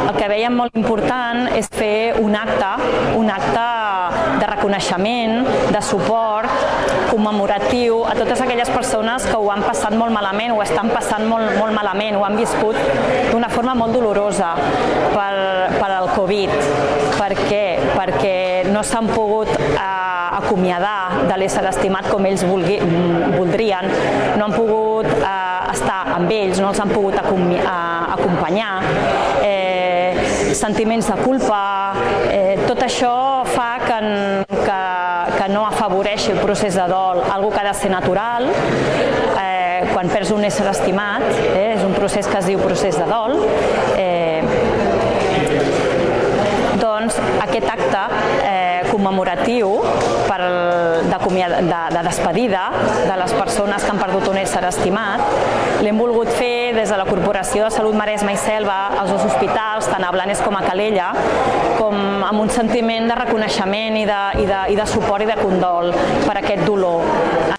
el que veiem molt important és fer un acte de reconeixement, de suport, commemoratiu a totes aquelles persones que ho han passat molt malament, ho estan passant molt malament, ho han viscut d'una forma molt dolorosa per al Covid. Per què? Perquè no s'han pogut acomiadar de l'ésser estimat com ells voldrien, no han pogut estar amb ells, no els han pogut acompanyar, sentiments de culpa, tot això fa que no afavoreixi el procés de dol, algo que ha de ser natural. Quan perds un ésser estimat, és un procés que es diu procés de dol, doncs aquest acte commemoratiu de despedida de les persones que han perdut un ésser estimat l'hem volgut fer des de la Corporació de Salut Maresme i Selva als dos hospitals, tant a Blanes com a Calella, com amb un sentiment de reconeixement i de suport i de condol per aquest dolor.